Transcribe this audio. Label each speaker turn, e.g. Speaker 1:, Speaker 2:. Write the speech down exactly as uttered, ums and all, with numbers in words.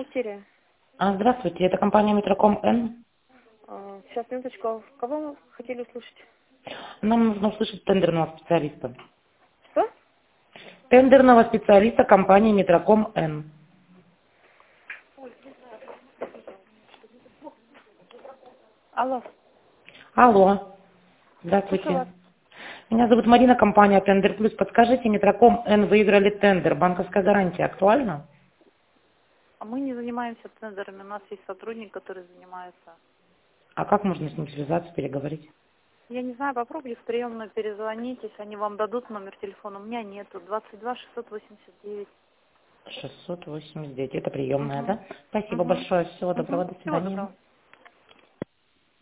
Speaker 1: бухгалтерия.
Speaker 2: А, здравствуйте, это компания Метроком Н.
Speaker 1: А, Сейчас, минуточку. А Кого вы хотели услышать?
Speaker 2: Нам нужно услышать тендерного специалиста.
Speaker 1: Что?
Speaker 2: Тендерного специалиста компании Метроком Н.
Speaker 1: Алло,
Speaker 2: Алло,
Speaker 1: слушаю вас.
Speaker 2: здравствуйте. Меня зовут Марина, компания Тендер Плюс. Подскажите, Метроком Н выиграли тендер. Банковская гарантия актуальна?
Speaker 1: А мы не занимаемся тендерами. У нас есть сотрудник, который занимается.
Speaker 2: А как можно с ним связаться, переговорить?
Speaker 1: Я не знаю, попробуйте в приемную перезвонить, они вам дадут номер телефона. У меня нету. двадцать два шестьсот восемьдесят девять.
Speaker 2: шестьсот восемьдесят девять. Это приемная,
Speaker 1: Угу.
Speaker 2: да? Спасибо
Speaker 1: Угу.
Speaker 2: большое. Всего
Speaker 1: Угу.
Speaker 2: доброго. До
Speaker 1: Всего
Speaker 2: свидания.
Speaker 1: доброго.